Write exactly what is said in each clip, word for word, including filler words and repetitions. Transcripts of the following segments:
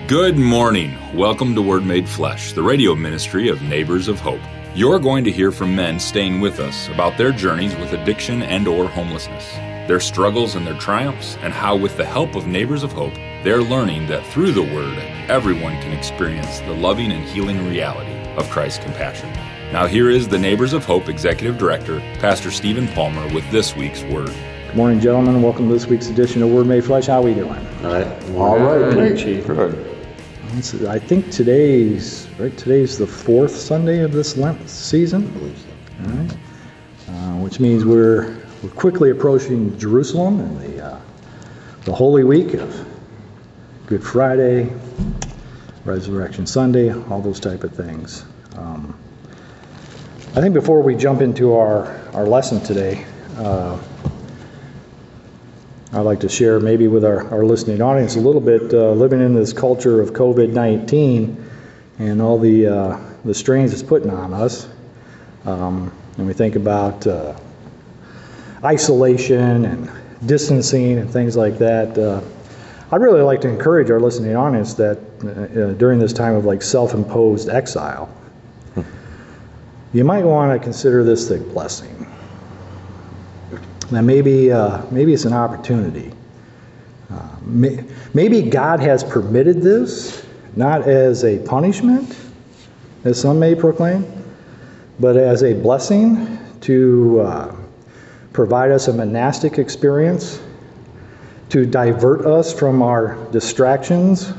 Good morning. Welcome to Word Made Flesh, the radio ministry of Neighbors of Hope. You're going to hear from men staying with us about their journeys with addiction and or homelessness, their struggles and their triumphs, and how with the help of Neighbors of Hope, they're learning that through the Word, everyone can experience the loving and healing reality of Christ's compassion. Now here is the Neighbors of Hope Executive Director, Pastor Stephen Palmer, with this week's Word. Good morning, gentlemen. Welcome to this week's edition of Word Made Flesh. How are we doing? All right. All right. Great, Chief. Good. I think today's right. Today's the fourth Sunday of this Lent season. All right, uh, which means we're we're quickly approaching Jerusalem and the uh, the Holy Week of Good Friday, Resurrection Sunday, all those type of things. Um, I think before we jump into our our lesson today, uh, I'd like to share maybe with our, our listening audience a little bit, uh, living in this culture of covid nineteen and all the uh, the strains it's putting on us. Um, and we think about uh, isolation and distancing and things like that. Uh, I'd really like to encourage our listening audience that uh, uh, during this time of like self-imposed exile, you might want to consider this a blessing. That maybe uh, maybe it's an opportunity. Uh, may, maybe God has permitted this, not as a punishment, as some may proclaim, but as a blessing to uh, provide us a monastic experience, to divert us from our distractions,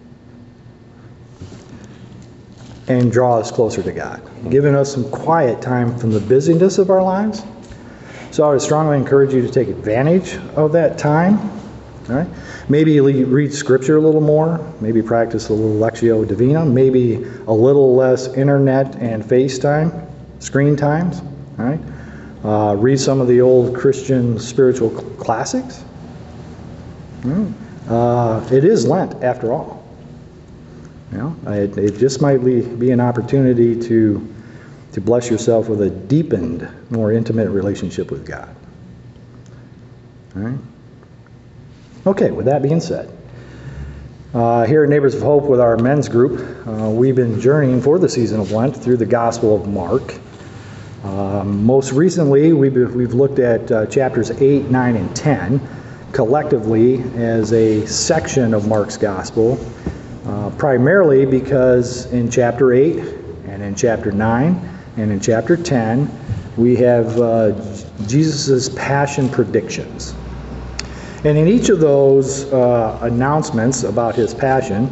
and draw us closer to God, giving us some quiet time from the busyness of our lives. So I would strongly encourage you to take advantage of that time. All right? Maybe read Scripture a little more. Maybe practice a little Lectio Divina. Maybe a little less internet and FaceTime, screen times. All right? Uh, read some of the old Christian spiritual classics. All right? Uh, it is Lent, after all. You know, it, it just might be an opportunity to to bless yourself with a deepened, more intimate relationship with God. All right? Okay, with that being said, uh, here at Neighbors of Hope with our men's group, uh, we've been journeying for the season of Lent through the Gospel of Mark. Um, most recently, we've, we've looked at uh, chapters eight, nine, and ten collectively as a section of Mark's Gospel, uh, primarily because in chapter eight and in chapter nine and in chapter ten, we have uh, Jesus' passion predictions. And in each of those uh, announcements about his passion,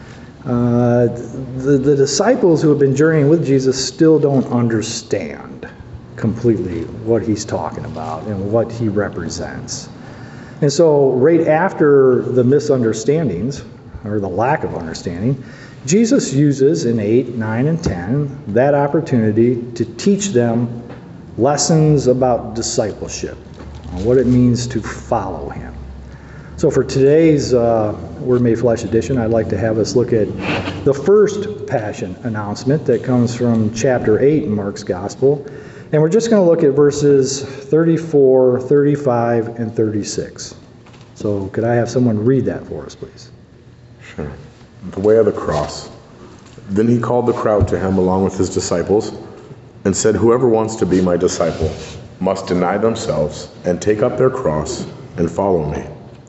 uh, the, the disciples who have been journeying with Jesus still don't understand completely what he's talking about and what he represents. And so right after the misunderstandings, or the lack of understanding, Jesus uses in eight, nine, and ten that opportunity to teach them lessons about discipleship, what it means to follow him. So for today's uh, Word Made Flesh edition, I'd like to have us look at the first passion announcement that comes from chapter eight in Mark's Gospel. And we're just going to look at verses thirty-four, thirty-five, and thirty-six. So could I have someone read that for us, please? Sure. The way of the cross. Then he called the crowd to him along with his disciples and said, "Whoever wants to be my disciple must deny themselves and take up their cross and follow me.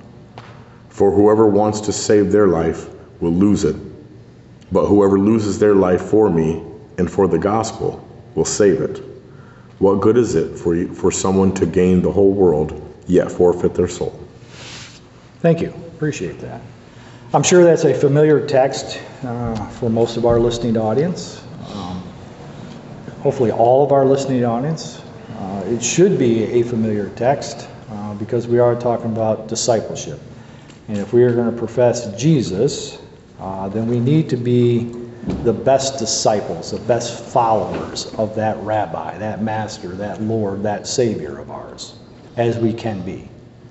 For whoever wants to save their life will lose it, but whoever loses their life for me and for the gospel will save it. What good is it for you, for someone to gain the whole world yet forfeit their soul?" Thank you. Appreciate that. I'm sure that's a familiar text uh, for most of our listening audience. Um, hopefully all of our listening audience. Uh, it should be a familiar text uh, because we are talking about discipleship. And if we are going to profess Jesus, uh, then we need to be the best disciples, the best followers of that rabbi, that master, that Lord, that Savior of ours, as we can be.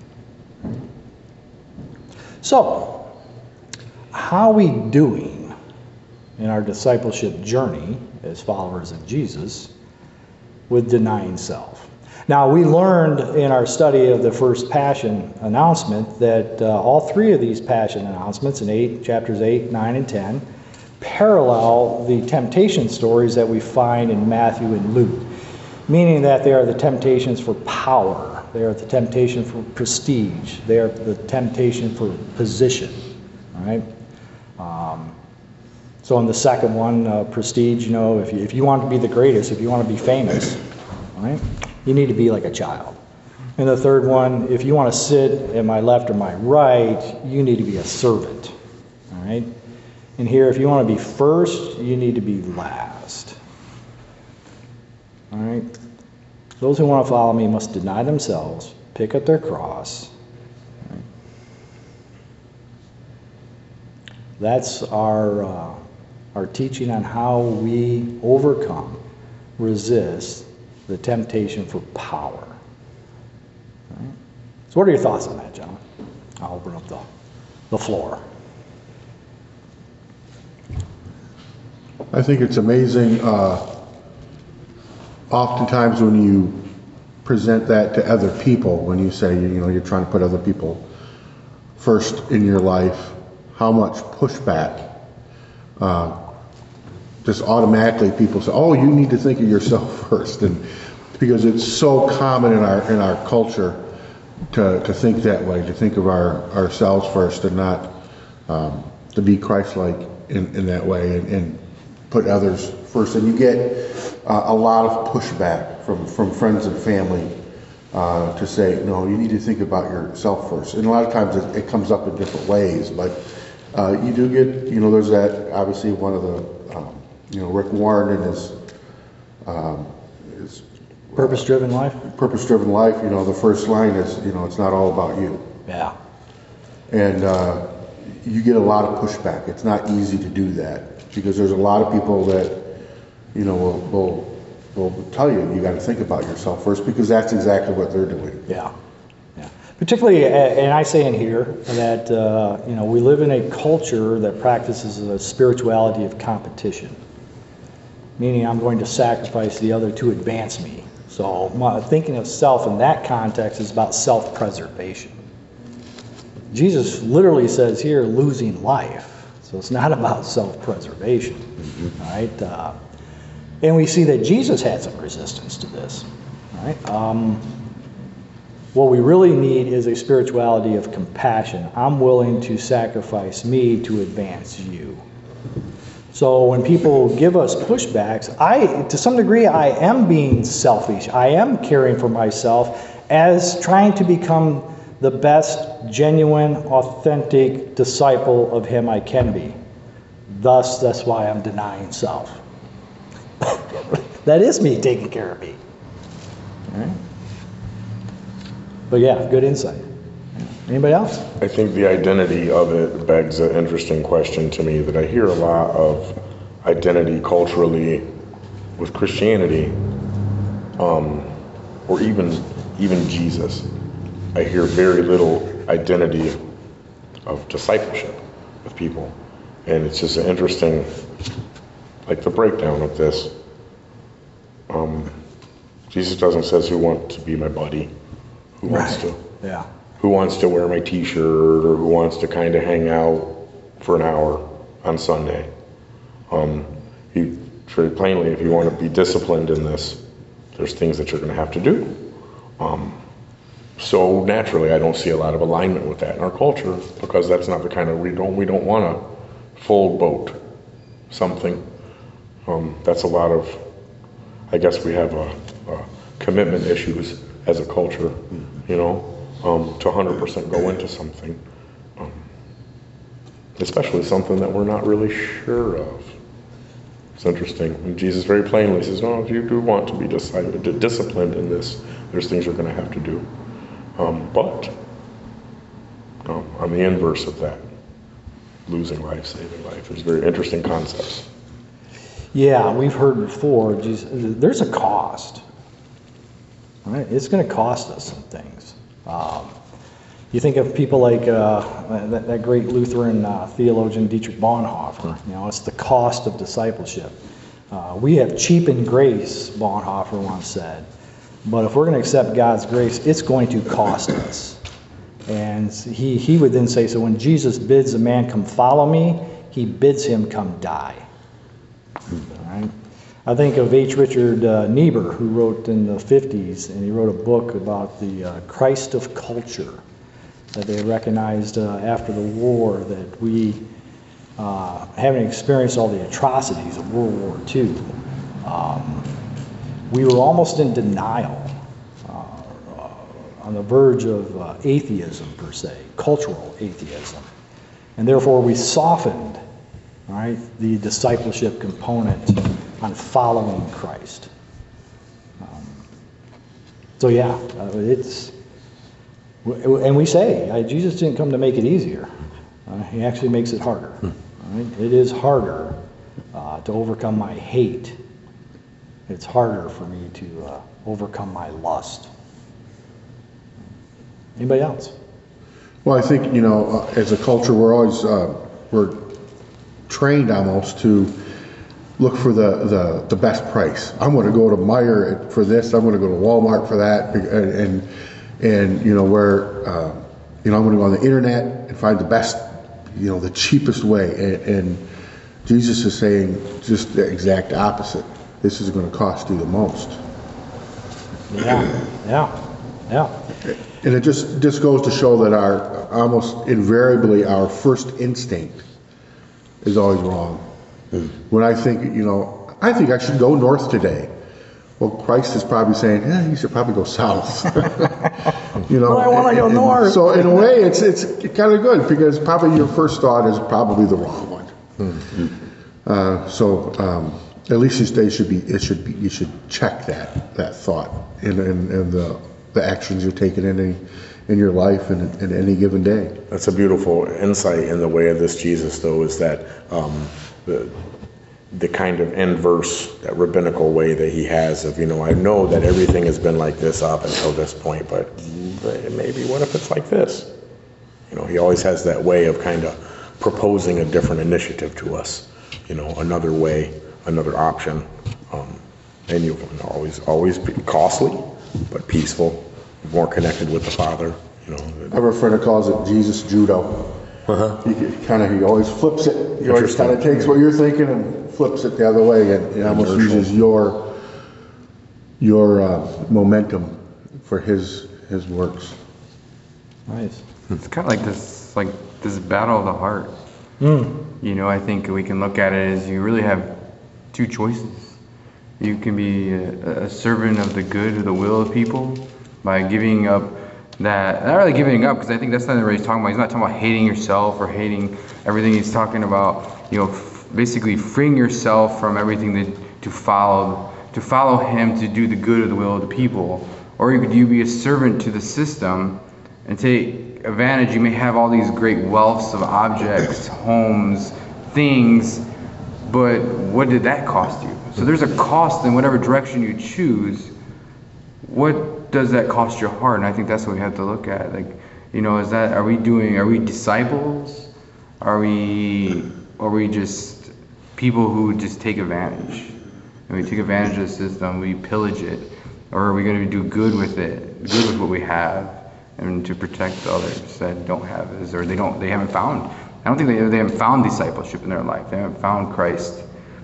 So, how are we doing in our discipleship journey as followers of Jesus with denying self? Now, we learned in our study of the first Passion announcement that uh, all three of these Passion announcements in eight, chapters eight, nine, and ten parallel the temptation stories that we find in Matthew and Luke, meaning that they are the temptations for power, they are the temptation for prestige, they are the temptation for position, all right? Um, so in the second one, uh, prestige, you know, if you, if you want to be the greatest, if you want to be famous, all right, you need to be like a child. And the third one, if you want to sit at my left or my right, you need to be a servant, all right? And here, if you want to be first, you need to be last. All right? Those who want to follow me must deny themselves, pick up their cross. Right? That's our, uh, our teaching on how we overcome, resist the temptation for power. All right? So what are your thoughts on that, John? I'll open up the, the floor. I think it's amazing, uh, oftentimes when you present that to other people, when you say, you know, you're trying to put other people first in your life, how much pushback, uh, just automatically people say, oh, you need to think of yourself first. And because it's so common in our, in our culture to, to think that way, to think of our, ourselves first and not, um, to be Christ-like in, in that way. And, and put others first, and you get uh, a lot of pushback from, from friends and family uh, to say, no, you need to think about yourself first. And a lot of times it, it comes up in different ways, but uh, you do get, you know, there's that, obviously one of the, um, you know, Rick Warren and his, um, his Purpose-driven life? Purpose-driven life, you know, the first line is, you know, it's not all about you. Yeah. And uh, you get a lot of pushback. It's not easy to do that, because there's a lot of people that, you know, will, will, will tell you, you got to think about yourself first, because that's exactly what they're doing. Yeah, yeah. Particularly, and I say in here that, uh, you know, we live in a culture that practices a spirituality of competition, meaning I'm going to sacrifice the other to advance me. So my, thinking of self in that context is about self-preservation. Jesus literally says here, losing life. So it's not about self-preservation, mm-hmm. all right? Uh, and we see that Jesus had some resistance to this, all right? Um, what we really need is a spirituality of compassion. I'm willing to sacrifice me to advance you. So when people give us pushbacks, I, to some degree, I am being selfish. I am caring for myself as trying to become the best, genuine, authentic disciple of Him I can be. Thus, that's why I'm denying self. That is me taking care of me. All right? But yeah, good insight. Anybody else? I think the identity of it begs an interesting question to me that I hear a lot of identity culturally with Christianity, um, or even even Jesus. I hear very little identity of discipleship with people. And it's just an interesting, like the breakdown of this. Um, Jesus doesn't says who wants to be my buddy, who wants Right. to, Yeah. who wants to wear my t-shirt, or who wants to kind of hang out for an hour on Sunday. Um, he, very plainly, if you want to be disciplined in this, there's things that you're going to have to do. Um, So naturally, I don't see a lot of alignment with that in our culture, because that's not the kind of, we don't we don't want a full boat something. Um, that's a lot of, I guess we have a, a commitment issues as a culture, you know, um, to one hundred percent go into something, um, especially something that we're not really sure of. It's interesting. And Jesus very plainly says, no, if you do want to be dis- disciplined in this, there's things you're going to have to do. Um, but um, on the inverse of that, losing life, saving life, there's very interesting concepts. Yeah, we've heard before, Jesus, there's a cost. Right? It's going to cost us some things. Um, you think of people like uh, that, that great Lutheran uh, theologian Dietrich Bonhoeffer. You know, it's the cost of discipleship. Uh, we have cheapened grace, Bonhoeffer once said. But if we're going to accept God's grace, it's going to cost us. And he, he would then say, so when Jesus bids a man come follow me, he bids him come die. All right? I think of H. Richard uh, Niebuhr, who wrote in the fifties, and he wrote a book about the uh, Christ of culture, that they recognized uh, after the war that we, uh, having experienced all the atrocities of World War Two, um, we were almost in denial, uh, uh, on the verge of uh, atheism per se, cultural atheism. And therefore we softened, all right, the discipleship component on following Christ. Um, so yeah, uh, it's, and we say, uh, Jesus didn't come to make it easier. Uh, he actually makes it harder. All right? It is harder uh, to overcome my hate. It's harder for me to uh, overcome my lust. Anybody else? Well, I think, you know, uh, as a culture, we're always, uh, we're trained almost to look for the, the, the best price. I'm going to go to Meijer for this, I'm going to go to Walmart for that, and, and, and you know, where, uh, you know, I'm going to go on the internet and find the best, you know, the cheapest way. And, and Jesus is saying just the exact opposite. This is going to cost you the most. Yeah, yeah, yeah. And it just, just goes to show that our, almost invariably, our first instinct is always wrong. Mm. When I think, you know, I think I should go north today. Well, Christ is probably saying, yeah, you should probably go south. You know, well, I want to go north. So in a way, it's it's kind of good because probably your first thought is probably the wrong one. Mm-hmm. uh, so um, at least they should be. It should be. You should check that that thought in in, in the the actions you're taking in any, in your life and in any given day. That's a beautiful insight in the way of this Jesus, though, is that um, the the kind of inverse, that rabbinical way that he has of, you know, I know that everything has been like this up until this point, but maybe what if it's like this? You know, he always has that way of kind of proposing a different initiative to us, you know, another way, another option. Um, and you always, always be costly, but peaceful, more connected with the Father, you know. I have a friend who calls it Jesus judo. Uh-huh. He kind of, he always flips it. He always kind of takes what you're thinking and flips it the other way, and he almost uses your your uh, momentum for his his works. Nice. It's kind of like this, like this battle of the heart. Mm. You know, I think we can look at it as you really have two choices. You can be a, a servant of the good or the will of people by giving up that, not really giving up, because I think that's not what he's talking about. He's not talking about hating yourself or hating everything. He's talking about, you know, f- basically freeing yourself from everything that, to follow, to follow him, to do the good of the will of the people. Or you could you be a servant to the system and take advantage. You may have all these great wealths of objects, homes, things, but what did that cost you? So there's a cost in whatever direction you choose. What does that cost your heart? And I think that's what we have to look at. Like, you know, is that, are we doing, are we disciples? Are we, are we just people who just take advantage? And we take advantage of the system, we pillage it. Or are we going to do good with it, good with what we have, and to protect the others that don't have this, or they don't, they haven't found, I don't think they, they haven't found discipleship in their life. They haven't found Christ.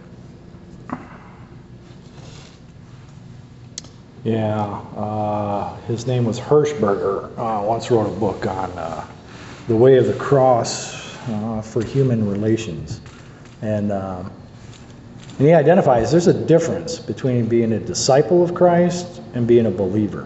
Yeah, uh, his name was Hirschberger. Uh, once wrote a book on uh, the way of the cross uh, for human relations, and uh, and he identifies there's a difference between being a disciple of Christ and being a believer.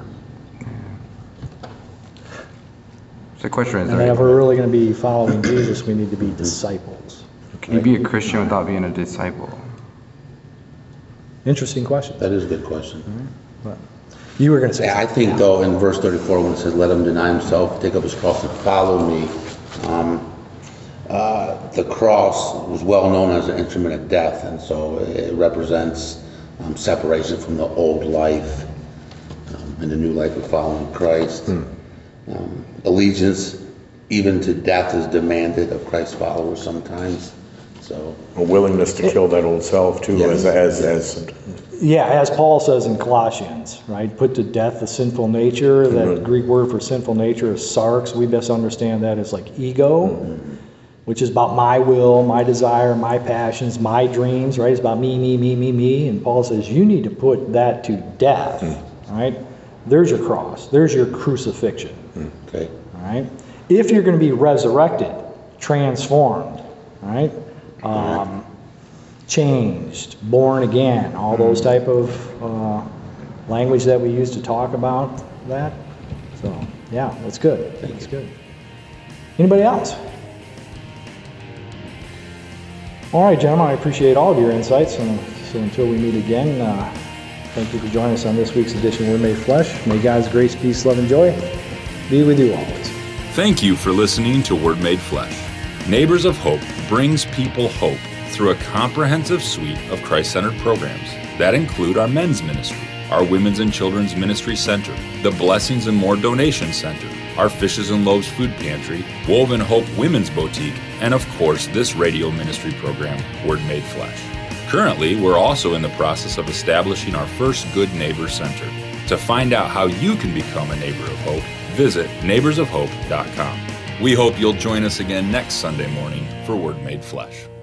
So the question is, and if we're really going to be following Jesus, we need to be disciples. Can you be a Christian without being a disciple? Interesting question. That is a good question. Mm-hmm. But you were going to say yeah, I think though in verse thirty-four when it says let him deny himself, take up his cross and follow me, um, uh, the cross was well known as an instrument of death, and so it represents um, separation from the old life um, and the new life of following Christ. Hmm. Um, allegiance even to death is demanded of Christ's followers sometimes. So, A willingness to kill that old self too, Yes. as, as, as, Yeah, as Paul says in Colossians, right? Put to death the sinful nature. That Greek word for sinful nature is sarx. We best understand that as like ego, which is about my will, my desire, my passions, my dreams, right? It's about me, me, me, me, me. And Paul says you need to put that to death, right? There's your cross. There's your crucifixion, okay. all right? If you're going to be resurrected, transformed, right? Um, changed, born again, all those type of uh, language that we use to talk about that. So, yeah, that's good. That's good. Anybody else? All right, gentlemen, I appreciate all of your insights. And so until we meet again, uh, thank you for joining us on this week's edition of Word Made Flesh. May God's grace, peace, love, and joy be with you always. Thank you for listening to Word Made Flesh. Neighbors of Hope brings people hope through a comprehensive suite of Christ-centered programs that include our men's ministry, our women's and children's ministry center, the Blessings and More Donation Center, our Fishes and Loaves food pantry, Woven Hope Women's Boutique, and of course this radio ministry program, Word Made Flesh. Currently, we're also in the process of establishing our first Good Neighbor Center. To find out how you can become a neighbor of hope, visit neighbors of hope dot com. We hope you'll join us again next Sunday morning for Word Made Flesh.